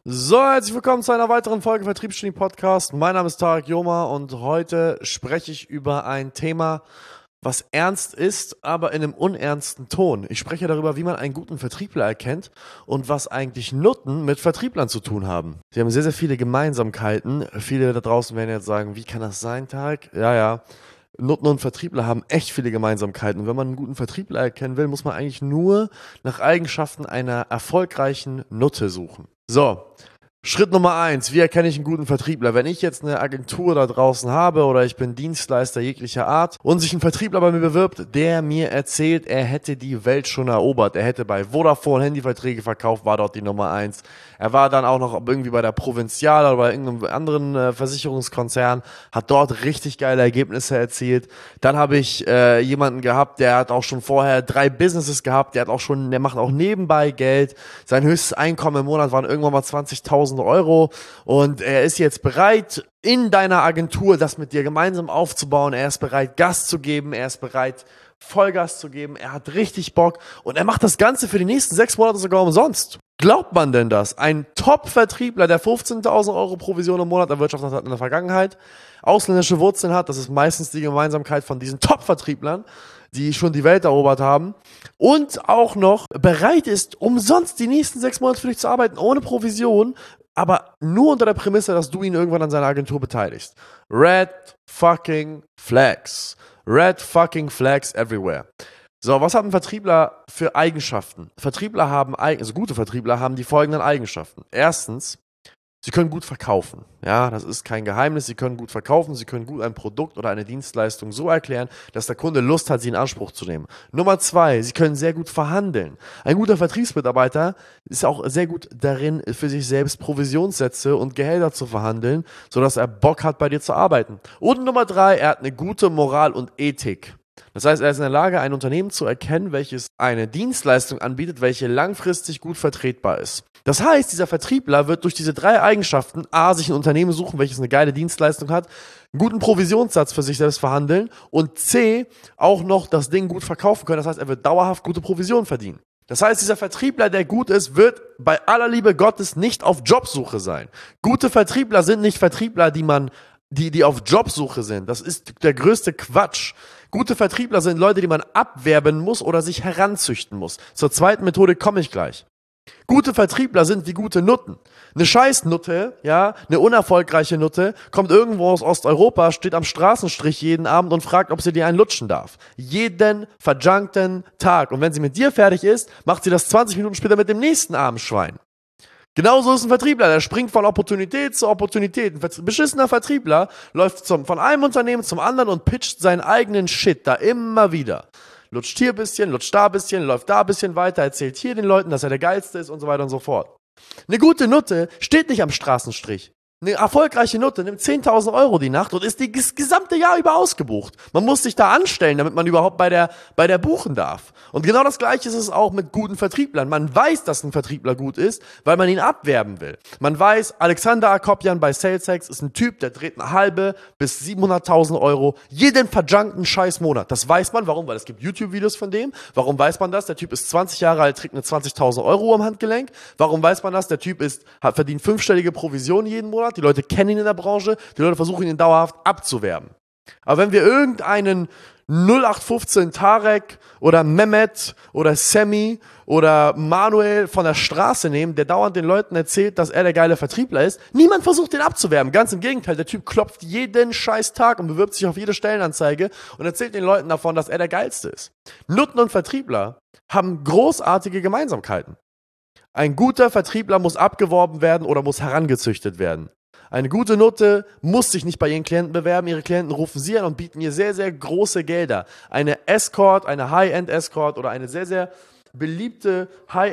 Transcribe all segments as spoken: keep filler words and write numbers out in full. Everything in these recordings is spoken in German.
So, herzlich willkommen zu einer weiteren Folge Vertriebsgenie Podcast. Mein Name ist Tarek Joma und heute spreche ich über ein Thema, was ernst ist, aber in einem unernsten Ton. Ich spreche darüber, wie man einen guten Vertriebler erkennt und was eigentlich Nutten mit Vertrieblern zu tun haben. Sie haben sehr, sehr viele Gemeinsamkeiten. Viele da draußen werden jetzt sagen, wie kann das sein, Tarek? Ja, ja. Nutten und Vertriebler haben echt viele Gemeinsamkeiten. Und wenn man einen guten Vertriebler erkennen will, muss man eigentlich nur nach Eigenschaften einer erfolgreichen Nutte suchen. So, Schritt Nummer eins, wie erkenne ich einen guten Vertriebler? Wenn ich jetzt eine Agentur da draußen habe oder ich bin Dienstleister jeglicher Art und sich ein Vertriebler bei mir bewirbt, der mir erzählt, er hätte die Welt schon erobert, er hätte bei Vodafone Handyverträge verkauft, war dort die Nummer eins. Er war dann auch noch irgendwie bei der Provinzial oder bei irgendeinem anderen äh, Versicherungskonzern, hat dort richtig geile Ergebnisse erzielt. Dann habe ich äh, jemanden gehabt, der hat auch schon vorher drei Businesses gehabt, der hat auch schon, der macht auch nebenbei Geld. Sein höchstes Einkommen im Monat waren irgendwann mal zwanzigtausend Euro und er ist jetzt bereit, in deiner Agentur das mit dir gemeinsam aufzubauen. Er ist bereit, Gas zu geben, er ist bereit, Vollgas zu geben, er hat richtig Bock und er macht das Ganze für die nächsten sechs Monate sogar umsonst. Glaubt man denn das? Ein Top-Vertriebler, der fünfzehntausend Euro Provision im Monat erwirtschaftet hat in der Vergangenheit, ausländische Wurzeln hat, das ist meistens die Gemeinsamkeit von diesen Top-Vertrieblern, die schon die Welt erobert haben und auch noch bereit ist, umsonst die nächsten sechs Monate für dich zu arbeiten, ohne Provision, aber nur unter der Prämisse, dass du ihn irgendwann an seiner Agentur beteiligst. Red fucking flags. Red fucking flags everywhere. So, was hat ein Vertriebler für Eigenschaften? Vertriebler haben, also gute Vertriebler haben die folgenden Eigenschaften. Erstens, sie können gut verkaufen. Ja, das ist kein Geheimnis. Sie können gut verkaufen. Sie können gut ein Produkt oder eine Dienstleistung so erklären, dass der Kunde Lust hat, sie in Anspruch zu nehmen. Nummer zwei, sie können sehr gut verhandeln. Ein guter Vertriebsmitarbeiter ist auch sehr gut darin, für sich selbst Provisionssätze und Gehälter zu verhandeln, sodass er Bock hat, bei dir zu arbeiten. Und Nummer drei, er hat eine gute Moral und Ethik. Das heißt, er ist in der Lage, ein Unternehmen zu erkennen, welches eine Dienstleistung anbietet, welche langfristig gut vertretbar ist. Das heißt, dieser Vertriebler wird durch diese drei Eigenschaften A, sich ein Unternehmen suchen, welches eine geile Dienstleistung hat, einen guten Provisionssatz für sich selbst verhandeln und C, auch noch das Ding gut verkaufen können. Das heißt, er wird dauerhaft gute Provision verdienen. Das heißt, dieser Vertriebler, der gut ist, wird bei aller Liebe Gottes nicht auf Jobsuche sein. Gute Vertriebler sind nicht Vertriebler, die man Die, die auf Jobsuche sind. Das ist der größte Quatsch. Gute Vertriebler sind Leute, die man abwerben muss oder sich heranzüchten muss. Zur zweiten Methode komme ich gleich. Gute Vertriebler sind wie gute Nutten. Eine Scheißnutte, ja, eine unerfolgreiche Nutte, kommt irgendwo aus Osteuropa, steht am Straßenstrich jeden Abend und fragt, ob sie dir einen lutschen darf. Jeden verjunkten Tag. Und wenn sie mit dir fertig ist, macht sie das zwanzig Minuten später mit dem nächsten armen Schwein. Genauso ist ein Vertriebler, der springt von Opportunität zu Opportunität. Ein beschissener Vertriebler läuft zum, von einem Unternehmen zum anderen und pitcht seinen eigenen Shit da immer wieder. Lutscht hier ein bisschen, lutscht da ein bisschen, läuft da ein bisschen weiter, erzählt hier den Leuten, dass er der Geilste ist und so weiter und so fort. Eine gute Nutte steht nicht am Straßenstrich. Eine erfolgreiche Nutte nimmt zehntausend Euro die Nacht und ist das gesamte Jahr über ausgebucht. Man muss sich da anstellen, damit man überhaupt bei der, bei der buchen darf. Und genau das Gleiche ist es auch mit guten Vertrieblern. Man weiß, dass ein Vertriebler gut ist, weil man ihn abwerben will. Man weiß, Alexander Akopjan bei SalesX ist ein Typ, der dreht eine halbe bis siebenhunderttausend Euro jeden verjunkten Scheißmonat. Das weiß man. Warum? Weil es gibt YouTube-Videos von dem. Warum weiß man das? Der Typ ist zwanzig Jahre alt, trägt eine zwanzigtausend Euro am Handgelenk. Warum weiß man das? Der Typ ist, hat, verdient fünfstellige Provision jeden Monat. Die Leute kennen ihn in der Branche, die Leute versuchen ihn dauerhaft abzuwerben. Aber wenn wir irgendeinen null acht fünfzehn Tarek oder Mehmet oder Sammy oder Manuel von der Straße nehmen, der dauernd den Leuten erzählt, dass er der geile Vertriebler ist, niemand versucht den abzuwerben. Ganz im Gegenteil, der Typ klopft jeden scheiß Tag und bewirbt sich auf jede Stellenanzeige und erzählt den Leuten davon, dass er der Geilste ist. Nutten und Vertriebler haben großartige Gemeinsamkeiten. Ein guter Vertriebler muss abgeworben werden oder muss herangezüchtet werden. Eine gute Nutte muss sich nicht bei ihren Klienten bewerben. Ihre Klienten rufen sie an und bieten ihr sehr, sehr große Gelder. Eine Escort, eine High-End-Escort oder eine sehr, sehr beliebte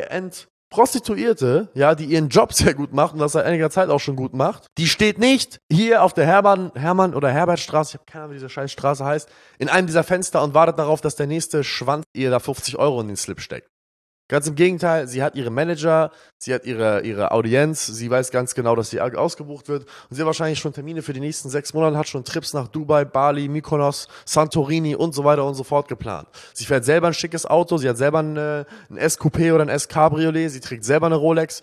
High-End-Prostituierte, ja, die ihren Job sehr gut macht und das seit einiger Zeit auch schon gut macht, die steht nicht hier auf der Hermann, Hermann oder Herbertstraße, ich habe keine Ahnung, wie diese scheiß Straße heißt, in einem dieser Fenster und wartet darauf, dass der nächste Schwanz ihr da fünfzig Euro in den Slip steckt. Ganz im Gegenteil, sie hat ihre Manager, sie hat ihre, ihre Audienz, sie weiß ganz genau, dass sie ausgebucht wird und sie hat wahrscheinlich schon Termine für die nächsten sechs Monate, hat schon Trips nach Dubai, Bali, Mykonos, Santorini und so weiter und so fort geplant. Sie fährt selber ein schickes Auto, sie hat selber ein, ein S-Coupé oder ein S-Cabriolet, sie trägt selber eine Rolex,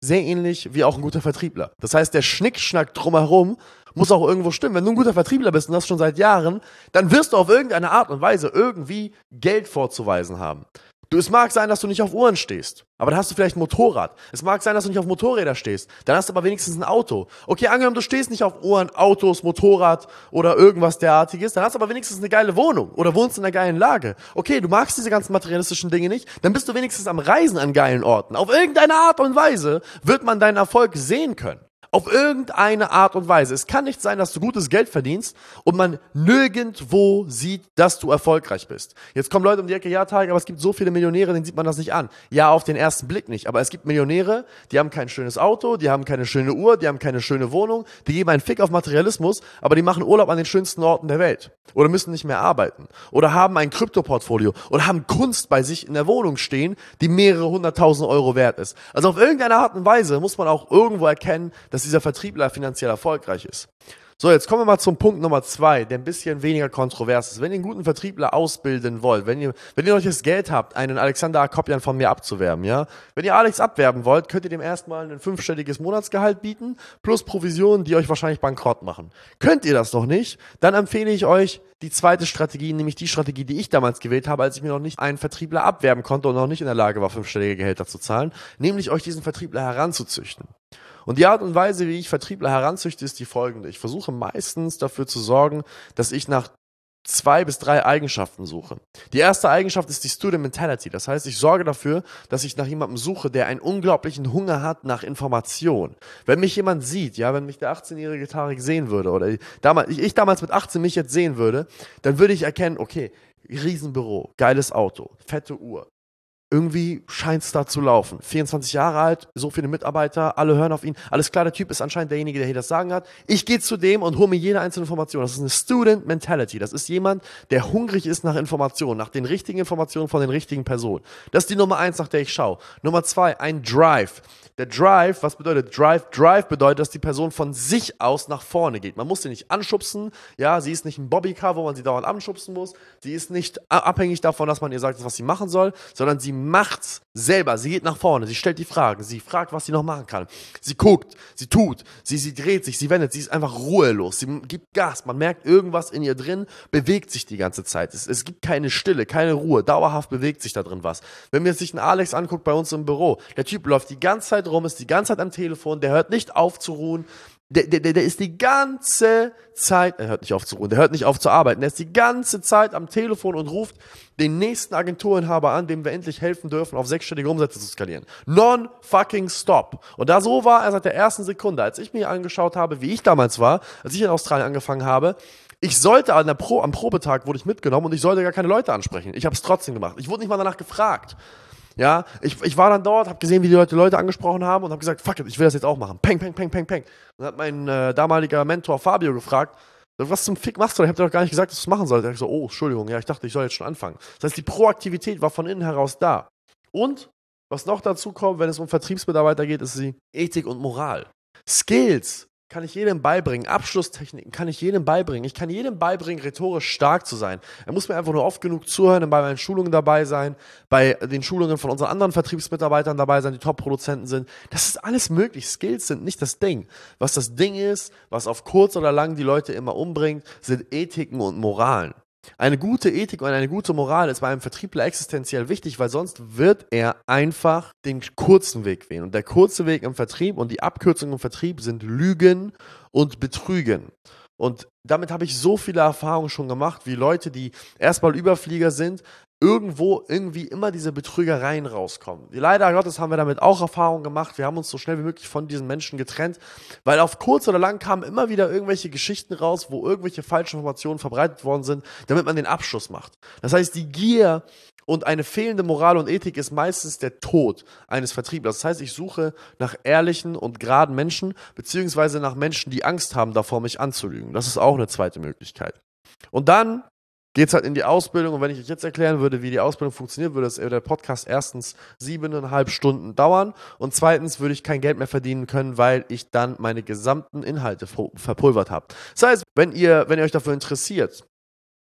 sehr ähnlich wie auch ein guter Vertriebler. Das heißt, der Schnickschnack drumherum muss auch irgendwo stimmen. Wenn du ein guter Vertriebler bist und das schon seit Jahren, dann wirst du auf irgendeine Art und Weise irgendwie Geld vorzuweisen haben. Du, es mag sein, dass du nicht auf Uhren stehst, aber dann hast du vielleicht ein Motorrad. Es mag sein, dass du nicht auf Motorräder stehst, dann hast du aber wenigstens ein Auto. Okay, angenommen, du stehst nicht auf Uhren, Autos, Motorrad oder irgendwas derartiges, dann hast du aber wenigstens eine geile Wohnung oder wohnst in einer geilen Lage. Okay, du magst diese ganzen materialistischen Dinge nicht, dann bist du wenigstens am Reisen an geilen Orten. Auf irgendeine Art und Weise wird man deinen Erfolg sehen können. Auf irgendeine Art und Weise. Es kann nicht sein, dass du gutes Geld verdienst und man nirgendwo sieht, dass du erfolgreich bist. Jetzt kommen Leute um die Ecke, ja, Tarek, aber es gibt so viele Millionäre, denen sieht man das nicht an. Ja, auf den ersten Blick nicht. Aber es gibt Millionäre, die haben kein schönes Auto, die haben keine schöne Uhr, die haben keine schöne Wohnung, die geben einen Fick auf Materialismus, aber die machen Urlaub an den schönsten Orten der Welt. Oder müssen nicht mehr arbeiten. Oder haben ein Kryptoportfolio. Oder haben Kunst bei sich in der Wohnung stehen, die mehrere hunderttausend Euro wert ist. Also auf irgendeine Art und Weise muss man auch irgendwo erkennen, dass dieser Vertriebler finanziell erfolgreich ist. So, jetzt kommen wir mal zum Punkt Nummer zwei, der ein bisschen weniger kontrovers ist. Wenn ihr einen guten Vertriebler ausbilden wollt, wenn ihr, wenn ihr euch das Geld habt, einen Alexander Akopian von mir abzuwerben, ja, wenn ihr Alex abwerben wollt, könnt ihr dem erstmal ein fünfstelliges Monatsgehalt bieten, plus Provisionen, die euch wahrscheinlich bankrott machen. Könnt ihr das noch nicht, dann empfehle ich euch die zweite Strategie, nämlich die Strategie, die ich damals gewählt habe, als ich mir noch nicht einen Vertriebler abwerben konnte und noch nicht in der Lage war, fünfstellige Gehälter zu zahlen, nämlich euch diesen Vertriebler heranzuzüchten. Und die Art und Weise, wie ich Vertriebler heranzüchte, ist die folgende. Ich versuche meistens dafür zu sorgen, dass ich nach zwei bis drei Eigenschaften suche. Die erste Eigenschaft ist die Student Mentality. Das heißt, ich sorge dafür, dass ich nach jemandem suche, der einen unglaublichen Hunger hat nach Information. Wenn mich jemand sieht, ja, wenn mich der achtzehnjährige Tarek sehen würde oder damals, ich damals mit achtzehn mich jetzt sehen würde, dann würde ich erkennen, okay, Riesenbüro, geiles Auto, fette Uhr. Irgendwie scheint es da zu laufen. vierundzwanzig Jahre alt, so viele Mitarbeiter, alle hören auf ihn. Alles klar, der Typ ist anscheinend derjenige, der hier das Sagen hat. Ich gehe zu dem und hole mir jede einzelne Information. Das ist eine Student Mentality. Das ist jemand, der hungrig ist nach Informationen, nach den richtigen Informationen von den richtigen Personen. Das ist die Nummer eins, nach der ich schaue. Nummer zwei, ein Drive. Der Drive, was bedeutet Drive? Drive bedeutet, dass die Person von sich aus nach vorne geht. Man muss sie nicht anschubsen. Ja, sie ist nicht ein Bobbycar, wo man sie dauernd anschubsen muss. Sie ist nicht abhängig davon, dass man ihr sagt, was sie machen soll, sondern sie macht's selber. Sie geht nach vorne. Sie stellt die Fragen. Sie fragt, was sie noch machen kann. Sie guckt. Sie tut. Sie, sie dreht sich. Sie wendet. Sie ist einfach ruhelos. Sie gibt Gas. Man merkt, irgendwas in ihr drin bewegt sich die ganze Zeit. Es, es gibt keine Stille, keine Ruhe. Dauerhaft bewegt sich da drin was. Wenn man sich einen Alex anguckt bei uns im Büro, der Typ läuft die ganze Zeit rum, ist die ganze Zeit am Telefon, der hört nicht auf zu ruhen, der, der, der ist die ganze Zeit, er hört nicht auf zu ruhen, der hört nicht auf zu arbeiten, der ist die ganze Zeit am Telefon und ruft den nächsten Agenturinhaber an, dem wir endlich helfen dürfen, auf sechsstellige Umsätze zu skalieren. Non-fucking-stop. Und da so war er seit der ersten Sekunde, als ich mir angeschaut habe, wie ich damals war, als ich in Australien angefangen habe. Ich sollte an der Pro, am Probetag wurde ich mitgenommen und ich sollte gar keine Leute ansprechen. Ich habe es trotzdem gemacht. Ich wurde nicht mal danach gefragt. Ja, ich, ich war dann dort, habe gesehen, wie die Leute Leute angesprochen haben und habe gesagt, fuck it, ich will das jetzt auch machen. Peng, peng, peng, peng, peng. Und dann hat mein äh, damaliger Mentor Fabio gefragt, was zum Fick machst du? Ich habe dir doch gar nicht gesagt, dass du es machen sollst. Ich so, oh, Entschuldigung, ja, ich dachte, ich soll jetzt schon anfangen. Das heißt, die Proaktivität war von innen heraus da. Und was noch dazu kommt, wenn es um Vertriebsmitarbeiter geht, ist die Ethik und Moral. Skills kann ich jedem beibringen. Abschlusstechniken kann ich jedem beibringen. Ich kann jedem beibringen, rhetorisch stark zu sein. Er muss mir einfach nur oft genug zuhören und bei meinen Schulungen dabei sein, bei den Schulungen von unseren anderen Vertriebsmitarbeitern dabei sein, die Top-Produzenten sind. Das ist alles möglich. Skills sind nicht das Ding. Was das Ding ist, was auf kurz oder lang die Leute immer umbringt, sind Ethiken und Moralen. Eine gute Ethik und eine gute Moral ist bei einem Vertriebler existenziell wichtig, weil sonst wird er einfach den kurzen Weg wählen. Und der kurze Weg im Vertrieb und die Abkürzung im Vertrieb sind Lügen und Betrügen. Und damit habe ich so viele Erfahrungen schon gemacht, wie Leute, die erstmal Überflieger sind, irgendwo irgendwie immer diese Betrügereien rauskommen. Leider Gottes haben wir damit auch Erfahrungen gemacht. Wir haben uns so schnell wie möglich von diesen Menschen getrennt, weil auf kurz oder lang kamen immer wieder irgendwelche Geschichten raus, wo irgendwelche falschen Informationen verbreitet worden sind, damit man den Abschluss macht. Das heißt, die Gier und eine fehlende Moral und Ethik ist meistens der Tod eines Vertrieblers. Das heißt, ich suche nach ehrlichen und geraden Menschen, beziehungsweise nach Menschen, die Angst haben davor, mich anzulügen. Das ist auch eine zweite Möglichkeit. Und dann geht es halt in die Ausbildung und wenn ich euch jetzt erklären würde, wie die Ausbildung funktioniert, würde es der Podcast erstens siebeneinhalb Stunden dauern und zweitens würde ich kein Geld mehr verdienen können, weil ich dann meine gesamten Inhalte verpulvert habe. Das heißt, wenn ihr, wenn ihr euch dafür interessiert,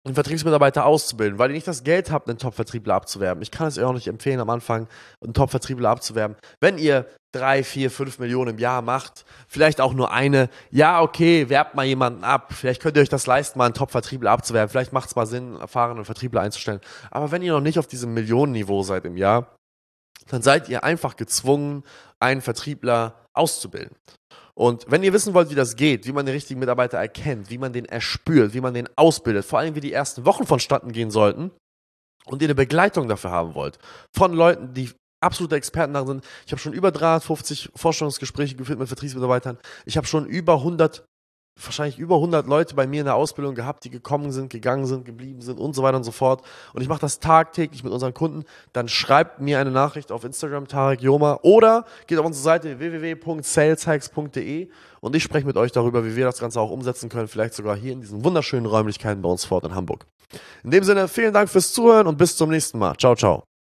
einen Vertriebsmitarbeiter auszubilden, weil ihr nicht das Geld habt, einen Top-Vertriebler abzuwerben. Ich kann es euch auch nicht empfehlen, am Anfang einen Top-Vertriebler abzuwerben. Wenn ihr drei, vier, fünf Millionen im Jahr macht, vielleicht auch nur eine, ja, okay, werbt mal jemanden ab. Vielleicht könnt ihr euch das leisten, mal einen Top-Vertriebler abzuwerben. Vielleicht macht es mal Sinn, einen erfahrenen Vertriebler einzustellen. Aber wenn ihr noch nicht auf diesem Millionenniveau seid im Jahr, dann seid ihr einfach gezwungen, einen Vertriebler auszubilden. Und wenn ihr wissen wollt, wie das geht, wie man den richtigen Mitarbeiter erkennt, wie man den erspürt, wie man den ausbildet, vor allem wie die ersten Wochen vonstatten gehen sollten und ihr eine Begleitung dafür haben wollt, von Leuten, die absolute Experten darin sind. Ich habe schon über dreihundertfünfzig Vorstellungsgespräche geführt mit Vertriebsmitarbeitern. Ich habe schon über hundert, wahrscheinlich über hundert Leute bei mir in der Ausbildung gehabt, die gekommen sind, gegangen sind, geblieben sind und so weiter und so fort. Und ich mache das tagtäglich mit unseren Kunden. Dann schreibt mir eine Nachricht auf Instagram, Tarek Joma, oder geht auf unsere Seite w w w punkt sales hacks punkt d e und ich spreche mit euch darüber, wie wir das Ganze auch umsetzen können, vielleicht sogar hier in diesen wunderschönen Räumlichkeiten bei uns fort in Hamburg. In dem Sinne, vielen Dank fürs Zuhören und bis zum nächsten Mal. Ciao, ciao.